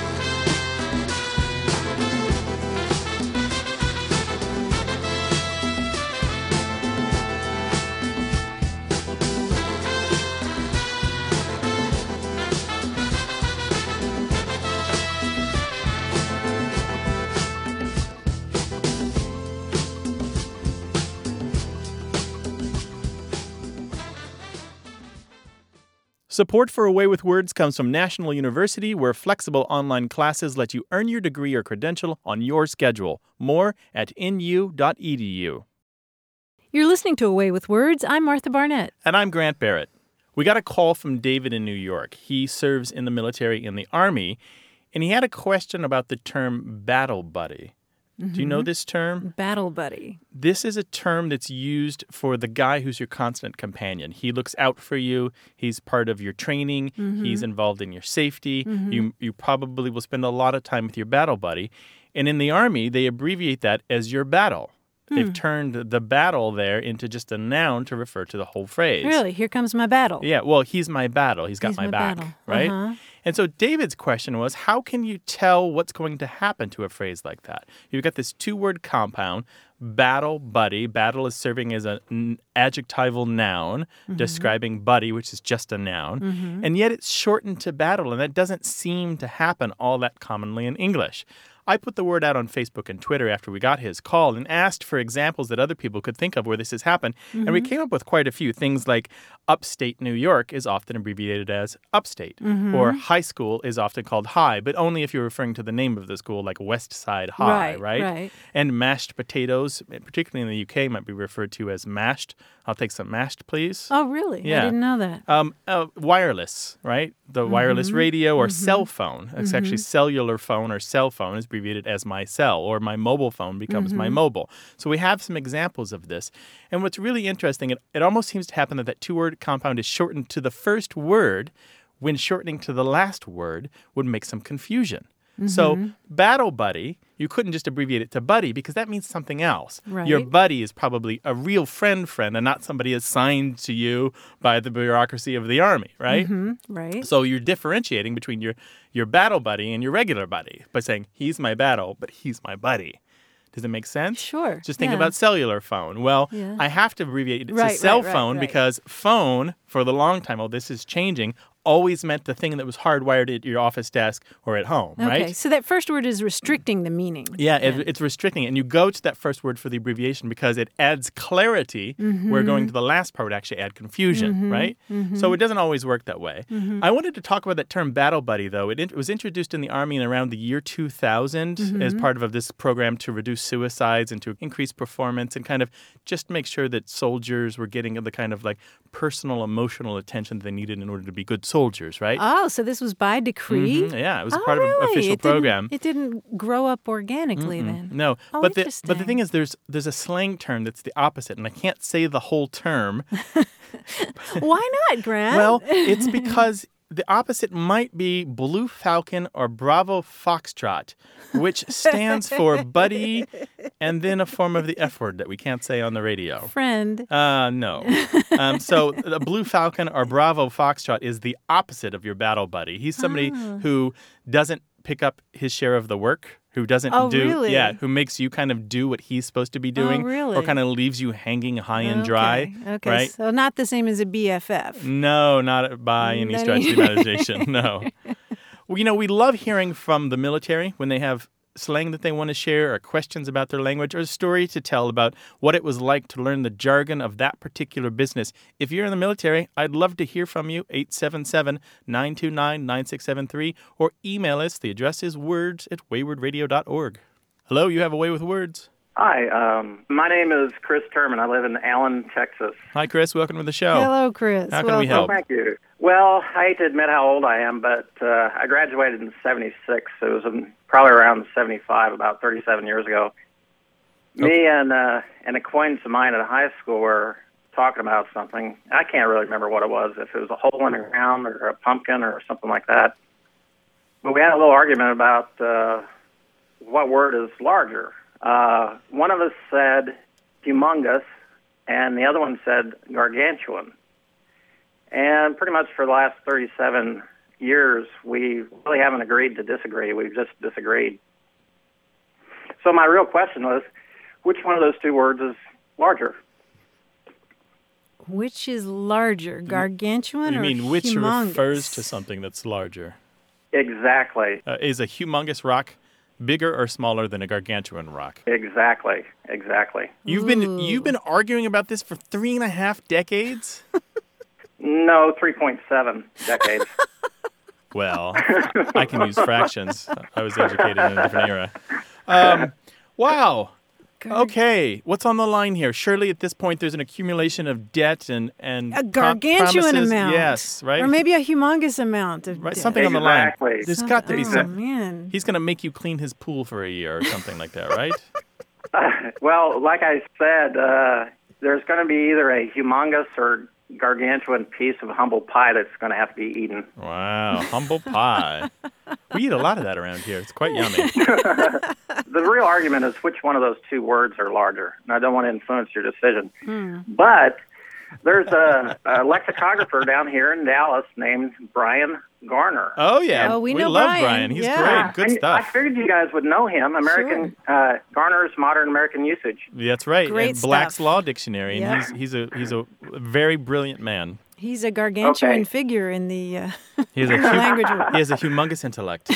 Support for Away with Words comes from National University, where flexible online classes let you earn your degree or credential on your schedule. More at N U dot E D U. You're listening to Away with Words. I'm Martha Barnett. And I'm Grant Barrett. We got a call from David in New York. He serves in the military in the Army, and he had a question about the term battle buddy. Mm-hmm. Do you know this term? Battle buddy. This is a term that's used for the guy who's your constant companion. He looks out for you. He's part of your training. Mm-hmm. He's involved in your safety. Mm-hmm. You you probably will spend a lot of time with your battle buddy. And in the Army, they abbreviate that as your battle. Mm. They've turned the battle there into just a noun to refer to the whole phrase. Really? Here comes my battle. Yeah, well, he's my battle. He's got he's my, my back, battle. right? Uh-huh. And so David's question was, how can you tell what's going to happen to a phrase like that? You've got this two-word compound, battle buddy. Battle is serving as an adjectival noun mm-hmm. describing buddy, which is just a noun. Mm-hmm. And yet it's shortened to battle, and that doesn't seem to happen all that commonly in English. I put the word out on Facebook and Twitter after we got his call and asked for examples that other people could think of where this has happened. Mm-hmm. And we came up with quite a few. Things like upstate New York is often abbreviated as upstate. Mm-hmm. Or high school is often called high, but only if you're referring to the name of the school, like West Side High, right? Right. right. And mashed potatoes, particularly in the U K, might be referred to as mashed. I'll take some mashed, please. Oh, really? Yeah. I didn't know that. Um, uh, wireless, right? The mm-hmm. wireless radio or mm-hmm. cell phone. It's mm-hmm. actually cellular phone or cell phone is abbreviated as my cell, or my mobile phone becomes mm-hmm. my mobile. So we have some examples of this. And what's really interesting, it, it almost seems to happen that that two-word compound is shortened to the first word when shortening to the last word would make some confusion. Mm-hmm. So battle buddy, you couldn't just abbreviate it to buddy because that means something else. Right. Your buddy is probably a real friend friend and not somebody assigned to you by the bureaucracy of the Army, right? Mm-hmm. Right. So you're differentiating between your, your battle buddy and your regular buddy by saying, he's my battle, but he's my buddy. Does it make sense? Sure. Just think yeah. about cellular phone. Well, yeah. I have to abbreviate it to right, cell right, phone right, right. because phone, for the long time, oh, this is changing, always meant the thing that was hardwired at your office desk or at home, okay. right? Okay, so that first word is restricting the meaning. Yeah, it, it's restricting it. And you go to that first word for the abbreviation because it adds clarity, mm-hmm. where going to the last part would actually add confusion, mm-hmm. right? Mm-hmm. So it doesn't always work that way. Mm-hmm. I wanted to talk about that term battle buddy, though. It, it was introduced in the Army in around the year two thousand mm-hmm. as part of this program to reduce suicides and to increase performance and kind of just make sure that soldiers were getting the kind of like personal, emotional attention they needed in order to be good soldiers, right? Oh, so this was by decree? Mhm, yeah, it was oh, part of an really? official it didn't- program. It didn't grow up organically Mm-mm, then. No, Oh, but the but the interesting. thing is, there's there's a slang term that's the opposite, and I can't say the whole term. Why not, Grant? Well, it's because the opposite might be Blue Falcon or Bravo Foxtrot, which stands for buddy and then a form of the F word that we can't say on the radio. Friend. Uh, no. Um, so the Blue Falcon or Bravo Foxtrot is the opposite of your battle buddy. He's somebody Ah. who doesn't pick up his share of the work, who doesn't Oh, do, really? yeah, who makes you kind of do what he's supposed to be doing, Oh, really? or kind of leaves you hanging high and dry, Okay, okay. right? So not the same as a B F F. No, not by any Not stretch of any- the imagination. No. Well, you know, we love hearing from the military when they have slang that they want to share, or questions about their language, or a story to tell about what it was like to learn the jargon of that particular business. If you're in the military, I'd love to hear from you, eight seven seven, nine two nine, nine six seven three, or email us. The address is words at wayward radio dot org. Hello, you have a way with words. Hi, um, my name is Chris Turman. I live in Allen, Texas. Hi, Chris. Welcome to the show. Hello, Chris. How can we Welcome. help? Thank you. Well, I hate to admit how old I am, but uh, I graduated in seventy-six. It was um, probably around seventy-five, about thirty-seven years ago. Me and uh, an acquaintance of mine at high school were talking about something. I can't really remember what it was, if it was a hole in the ground or a pumpkin or something like that. But we had a little argument about uh, what word is larger. Uh, one of us said humongous, and the other one said gargantuan. And pretty much for the last thirty-seven years, we really haven't agreed to disagree. We've just disagreed. So my real question was, which one of those two words is larger? Which is larger, gargantuan You or mean which humongous? refers to something that's larger? Exactly. Uh, is a humongous rock bigger or smaller than a gargantuan rock? Exactly. Exactly. You've been you've been arguing about this for three and a half decades? No, three point seven decades. Well, I can use fractions. I was educated in a different era. Um, wow. Okay, what's on the line here? Surely at this point there's an accumulation of debt and and A prom- gargantuan promises. amount. Yes, right. Or maybe a humongous amount of right, debt. something on the line. Exactly. There's Some- got to be oh, some. man. He's going to make you clean his pool for a year or something like that, right? Well, like I said, uh, there's going to be either a humongous or gargantuan piece of humble pie that's going to have to be eaten. Wow, humble pie. We eat a lot of that around here. It's quite yummy. The real argument is which one of those two words are larger. And I don't want to influence your decision. Hmm. But there's a, a lexicographer down here in Dallas named Brian Garner. Oh yeah, Oh, we know love Brian. Brian. He's Yeah. great. Good And I stuff. figured you guys would know him. American uh, Garner's Modern American Usage. That's right. Great and Black's stuff. Law Dictionary, and Yeah. he's he's a he's a very brilliant man. He's a gargantuan Okay. figure in the uh, He has a hu- language. he has a humongous intellect.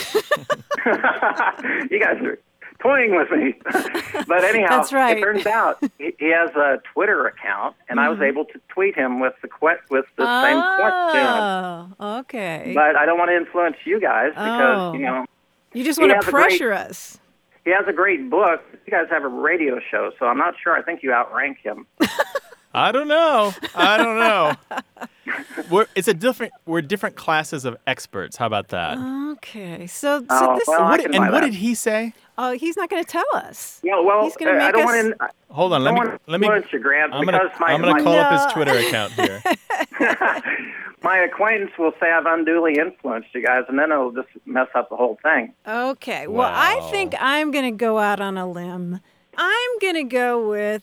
You guys are toying with me. But anyhow, That's right. it turns out he, he has a Twitter account, and I was able to tweet him with the que- with the same question. Oh, okay. But I don't want to influence you guys because, Oh. you know, you just he want to has a great- pressure us. he has a great book. You guys have a radio show, so I'm not sure. I think you outrank him. I don't know. I don't know. We're it's a different. We're different classes of experts. How about that? Okay. So, so Oh, this. well, I What- can and buy what that. did he say? Oh, he's not going to tell us. Well, well, He's gonna uh, I make don't us- want to. Hold on. Let me want to let me. influence you, Grant, I'm gonna because my, I'm gonna my, call up his No. Twitter account here. my acquaintance will say I've unduly influenced you guys, and then it'll just mess up the whole thing. Okay. Well, I Wow. think I'm going to go out on a limb. I'm going to go with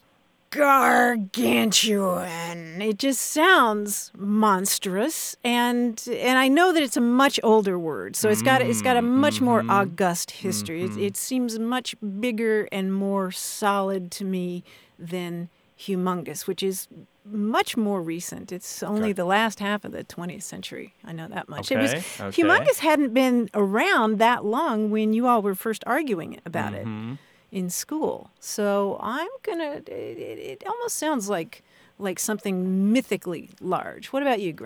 gargantuan. It just sounds monstrous, and and I know that it's a much older word, so it's got it's got a much more august history. It, it seems much bigger and more solid to me than humongous, which is much more recent. It's only Okay. the last half of the twentieth century. I know that much. It was Okay, okay. humongous hadn't been around that long when you all were first arguing about it in school. So I'm gonna. It, it, it almost sounds like like something mythically large. What about you, Grant?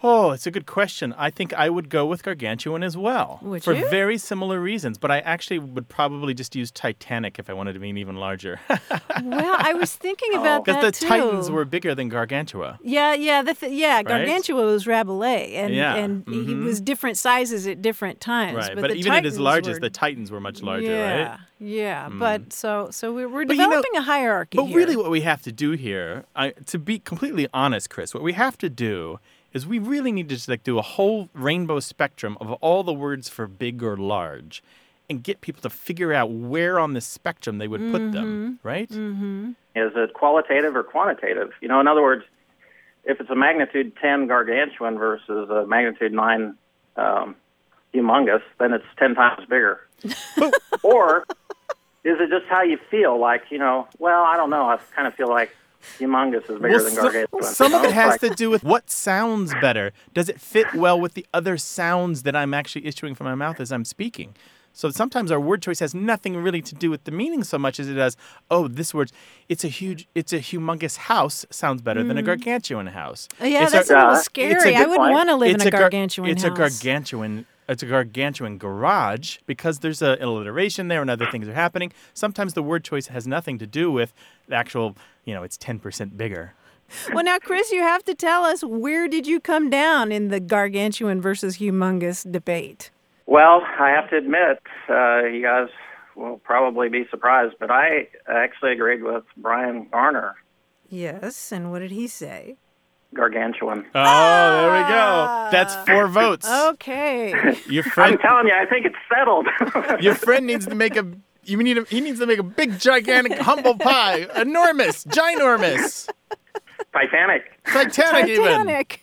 Oh, it's a good question. I think I would go with gargantuan as well. Would for you? very similar reasons, but I actually would probably just use Titanic if I wanted to be even larger. Well, I was thinking about Because that the too. Titans were bigger than Gargantua. Yeah, yeah, the th- yeah. Gargantua was Rabelais, and Yeah, and he mhm. was different sizes at different times. Right, but, but the even at Titans his largest, were, the Titans were much larger, yeah, right? Yeah, Mm. but so so we're, we're But you know- developing a hierarchy But here. really what we have to do here, I, to be completely honest, Chris, what we have to do is we really need to just like do a whole rainbow spectrum of all the words for big or large and get people to figure out where on the spectrum they would put them, right? Mm-hmm. Is it qualitative or quantitative? You know, in other words, if it's a magnitude ten gargantuan versus a magnitude nine um, humongous, then it's ten times bigger. Or is it just how you feel? Like, you know, well, I don't know. I kind of feel like humongous is bigger Well, than so- gargantuan. some you of know? it has Like- to do with what sounds better. Does it fit well with the other sounds that I'm actually issuing from my mouth as I'm speaking? So sometimes our word choice has nothing really to do with the meaning so much as it does, oh, this word, it's a huge, it's a humongous house sounds better than a gargantuan house. Oh, yeah, It's that's a, a, little it's a scary. good I wouldn't point. want to live it's in a gar- gargantuan It's house. a gargantuan. It's a gargantuan garage because there's a alliteration there and other things are happening. Sometimes the word choice has nothing to do with the actual, you know, it's ten percent bigger. Well, now, Chris, you have to tell us, where did you come down in the gargantuan versus humongous debate? Well, I have to admit, uh, you guys will probably be surprised, but I actually agreed with Brian Garner, Yes, and what did he say? gargantuan. Oh, there we go. That's four votes. Okay. Your I'm friend, telling you, I think it's settled. your friend needs to make a. You need a, he needs to make a big, gigantic, humble pie, enormous, ginormous, Titanic. Titanic, even. Titanic.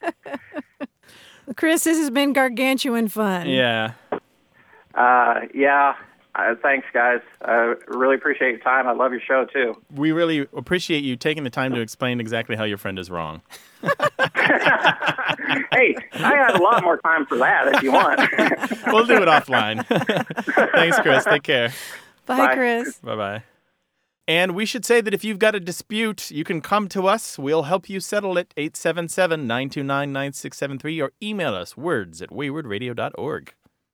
Chris, this has been gargantuan fun. Yeah. Uh, yeah. Uh, thanks, guys. I really appreciate your time. I love your show, too. We really appreciate you taking the time to explain exactly how your friend is wrong. Hey, I had a lot more time for that if you want. We'll do it offline. Thanks, Chris. Take care. Bye, Bye. Chris. Bye-bye. And we should say that if you've got a dispute, you can come to us. We'll help you settle it. eight seven seven, nine two nine, nine six seven three or email us words at wayward radio dot org.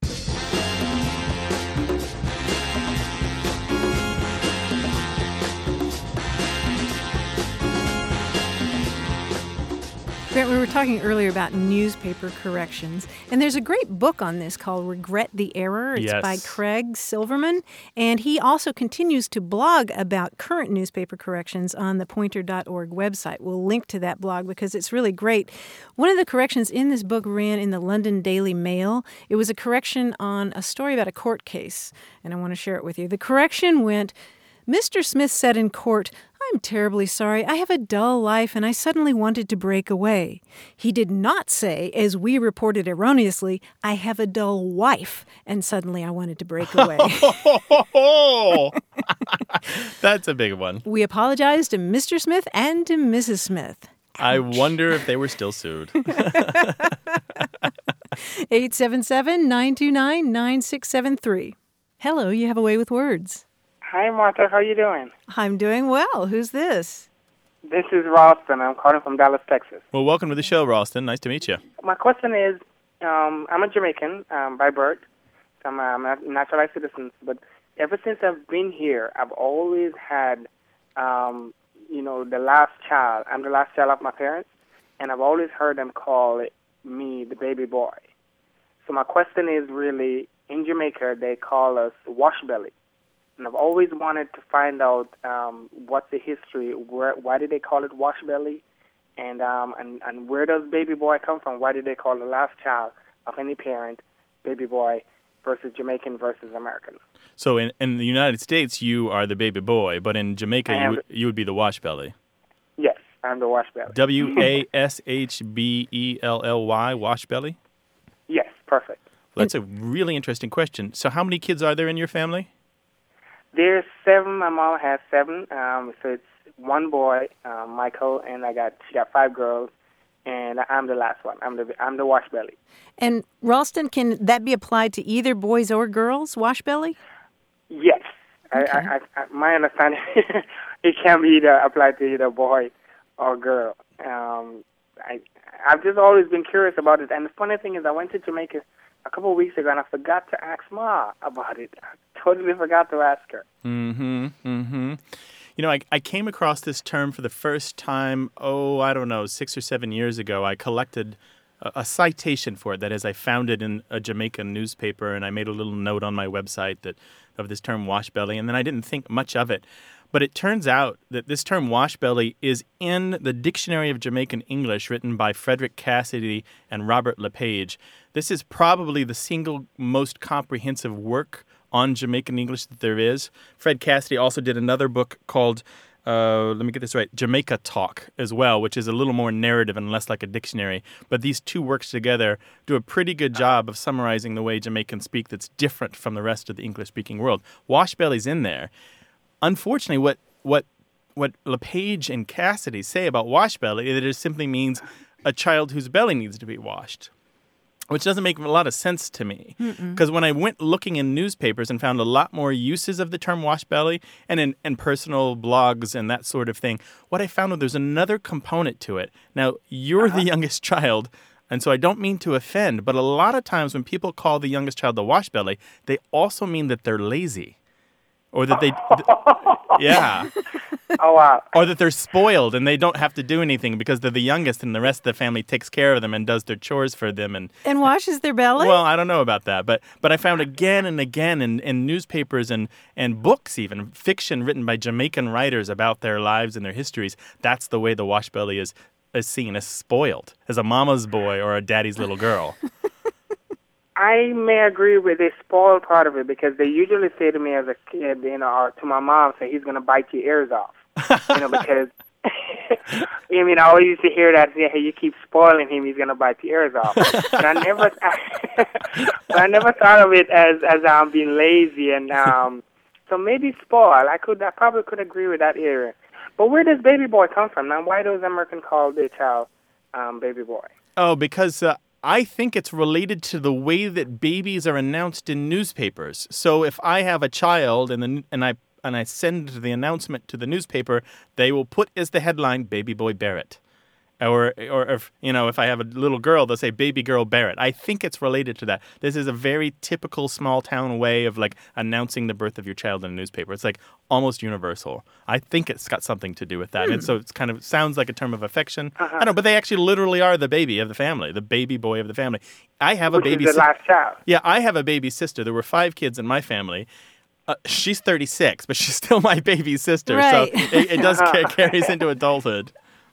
Grant, we were talking earlier about newspaper corrections, and there's a great book on this called Regret the Error. It's Yes. by Craig Silverman, and he also continues to blog about current newspaper corrections on the pointer dot org website. We'll link to that blog because it's really great. One of the corrections in this book ran in the London Daily Mail. It was a correction on a story about a court case, and I want to share it with you. The correction went, Mister Smith said in court, I'm terribly sorry. I have a dull life and I suddenly wanted to break away. He did not say, as we reported erroneously, I have a dull wife and suddenly I wanted to break away. That's a big one. We apologize to Mister Smith and to Missus Smith. I wonder if they were still sued. eight seven seven, nine two nine, nine six seven three. Hello, you have a way with words. Hi, Martha. How are you doing? I'm doing well. Who's this? This is Ralston. I'm calling from Dallas, Texas. Well, welcome to the show, Ralston. Nice to meet you. My question is, um, I'm a Jamaican um, by birth. I'm a, I'm a naturalized citizen. But ever since I've been here, I've always had, um, you know, the last child. I'm the last child of my parents, and I've always heard them call it, me the baby boy. So my question is really, in Jamaica, they call us wash belly. And I've always wanted to find out um, what's the history, where, why did they call it wash belly, and, um, and and where does baby boy come from? Why did they call the last child of any parent baby boy versus Jamaican versus American? So in, in the United States, you are the baby boy, but in Jamaica, I you, am would- you would be the wash belly. Yes, I'm the wash belly. W A S H B E L L Y, wash belly? Yes, perfect. Well, that's a really interesting question. So how many kids are there in your family? There's seven. My mom has seven. Um, so it's one boy, um, Michael, and I got she got five girls, and I'm the last one. I'm the I'm the wash belly. And Ralston, can that be applied to either boys or girls, wash belly? Yes, Okay. I, I, I, my understanding it can be either applied to either boy or girl. Um, I I've just always been curious about it. And the funny thing is, I went to Jamaica a couple of weeks ago, and I forgot to ask Ma about it. I totally forgot to ask her. Mm-hmm. Mm-hmm. You know, I, I came across this term for the first time, oh, I don't know, six or seven years ago. I collected a, a citation for it. That is, I found it in a Jamaican newspaper, and I made a little note on my website that of this term wash belly, and then I didn't think much of it. But it turns out that this term wash belly is in the Dictionary of Jamaican English written by Frederick Cassidy and Robert LePage. This is probably the single most comprehensive work on Jamaican English that there is. Fred Cassidy also did another book called, uh, let me get this right, Jamaica Talk as well, which is a little more narrative and less like a dictionary. But these two works together do a pretty good job of summarizing the way Jamaicans speak that's different from the rest of the English-speaking world. Wash belly's in there. Unfortunately, what what what LePage and Cassidy say about wash belly, it just simply means a child whose belly needs to be washed, which doesn't make a lot of sense to me. Because when I went looking in newspapers and found a lot more uses of the term wash belly and in and personal blogs and that sort of thing, what I found was there's another component to it. Now, you're uh-huh. the youngest child, and so I don't mean to offend, but a lot of times when people call the youngest child the wash belly, they also mean that they're lazy. Or that they, th- yeah. Oh, wow. Or that they're spoiled and they don't have to do anything because they're the youngest and the rest of the family takes care of them and does their chores for them. And and washes their belly? Well, I don't know about that. But but I found again and again in, in newspapers and, and books even, fiction written by Jamaican writers about their lives and their histories, that's the way the wash belly is, is seen, as spoiled, as a mama's boy or a daddy's little girl. I may agree with the spoiled part of it because they usually say to me as a kid, you know, or to my mom, say he's going to bite your ears off, you know, because I mean, I always used to hear that, say, hey, you keep spoiling him, he's going to bite your ears off. But I never, but I never thought of it as as um being lazy and um, so maybe spoil. I could, I probably could agree with that area. But where does baby boy come from? Now, why does American call their child um, baby boy? Oh, because. Uh... I think it's related to the way that babies are announced in newspapers. So if I have a child and then and I and I send the announcement to the newspaper, they will put as the headline "Baby Boy Barrett," or or if you know if I have a little girl, they'll say "Baby Girl Barrett." I think it's related to that. This is a very typical small town way of like announcing the birth of your child in a newspaper. It's like almost universal. I think it's got something to do with that. Hmm. And so it's kind of sounds like a term of affection. Uh-huh. I don't know, but they actually literally are the baby of the family, the baby boy of the family. I have Which a baby. Which is the si- last child. Yeah, I have a baby sister. There were five kids in my family. Uh, she's thirty-six, but she's still my baby sister. Right. So it, it does ca- carries into adulthood.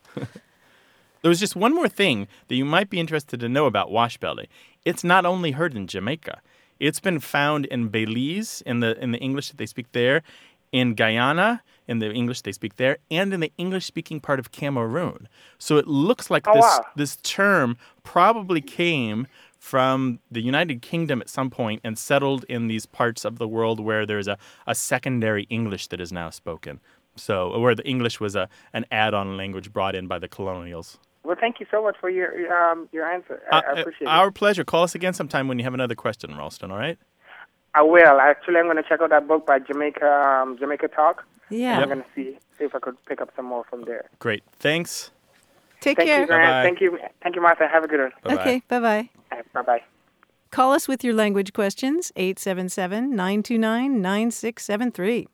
There was just one more thing that you might be interested to know about wash belly. It's not only heard in Jamaica. It's been found in Belize, in the in the English that they speak there, in Guyana, in the English they speak there, and in the English-speaking part of Cameroon. So it looks like oh, this wow. this term probably came from the United Kingdom at some point and settled in these parts of the world where there's a, a secondary English that is now spoken. So where the English was a an add-on language brought in by the colonials. Well, thank you so much for your um, your answer. I, uh, I appreciate our it. Our pleasure. Call us again sometime when you have another question, Ralston, all right? I will. Actually, I'm going to check out that book by Jamaica um, Jamaica Talk. Yeah. I'm Yep. going to see, see if I could pick up some more from there. Great. Thanks. Take Thank care. you, Grant. Bye-bye. Thank you, Thank you, Martha. Have a good one. Bye-bye. Okay, bye-bye. Right, bye-bye. Call us with your language questions, eight seven seven, nine two nine, nine six seven three.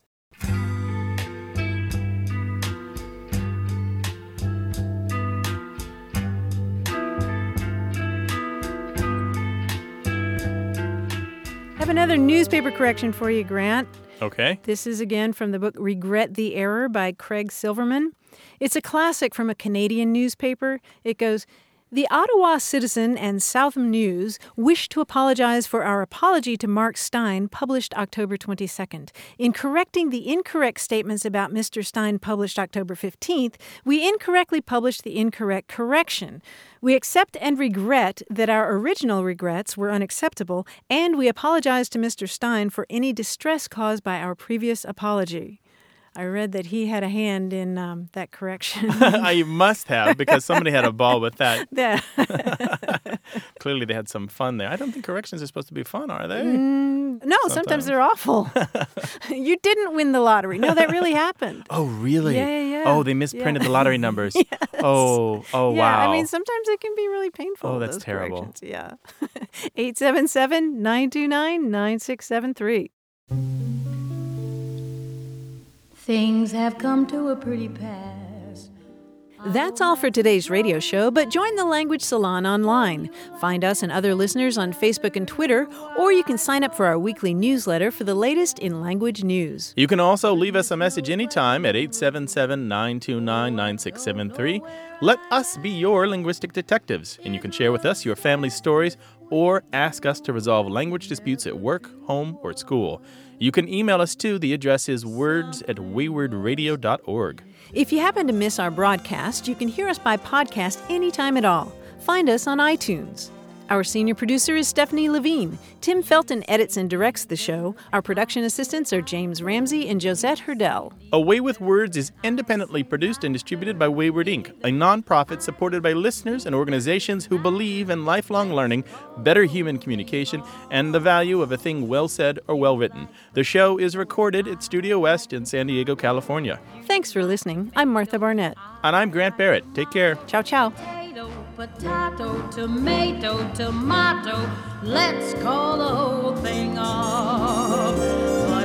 I have another newspaper correction for you, Grant. Okay. This is again from the book Regret the Error by Craig Silverman. It's a classic from a Canadian newspaper. It goes, "The Ottawa Citizen and Southam News wish to apologize for our apology to Mark Steyn, published October twenty-second. In correcting the incorrect statements about Mister Steyn published October fifteenth, we incorrectly published the incorrect correction. We accept and regret that our original regrets were unacceptable, and we apologize to Mister Steyn for any distress caused by our previous apology." I read that he had a hand in um, that correction. I must have, because somebody had a ball with that. Yeah. Clearly they had some fun there. I don't think corrections are supposed to be fun, are they? Mm, no, sometimes. sometimes they're awful. You didn't win the lottery. No, that really happened. Oh, really? Yeah, yeah, yeah. Oh, they misprinted yeah. the lottery numbers. Yes. Oh, oh, yeah, wow. I mean, sometimes it can be really painful. Oh, that's those terrible. corrections. Yeah. eight seven seven, nine two nine, nine six seven three. Things have come to a pretty pass. That's all for today's radio show, but join the Language Salon online. Find us and other listeners on Facebook and Twitter, or you can sign up for our weekly newsletter for the latest in language news. You can also leave us a message anytime at eight seven seven, nine two nine, nine six seven three. Let us be your linguistic detectives, and you can share with us your family's stories or ask us to resolve language disputes at work, home, or school. You can email us too. The address is words at wayward radio dot org. If you happen to miss our broadcast, you can hear us by podcast anytime at all. Find us on iTunes. Our senior producer is Stephanie Levine. Tim Felton edits and directs the show. Our production assistants are James Ramsey and Josette Hurdell. A Way with Words is independently produced and distributed by Wayward Incorporated, a nonprofit supported by listeners and organizations who believe in lifelong learning, better human communication, and the value of a thing well said or well written. The show is recorded at Studio West in San Diego, California. Thanks for listening. I'm Martha Barnett. And I'm Grant Barrett. Take care. Ciao, ciao. Potato, tomato, tomato, let's call the whole thing off. But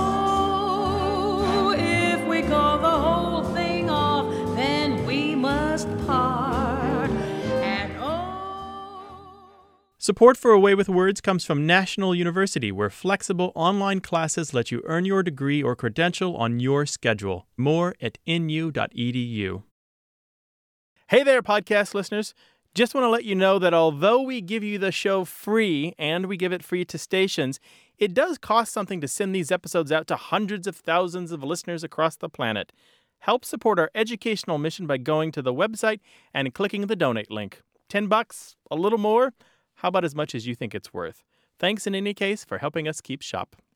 oh, if we call the whole thing off, then we must part. And oh. Support for A Way with Words comes from National University, where flexible online classes let you earn your degree or credential on your schedule. More at N U dot E D U. Hey there, podcast listeners. Just want to let you know that although we give you the show free and we give it free to stations, it does cost something to send these episodes out to hundreds of thousands of listeners across the planet. Help support our educational mission by going to the website and clicking the donate link. Ten bucks? A little more? How about as much as you think it's worth? Thanks in any case for helping us keep shop.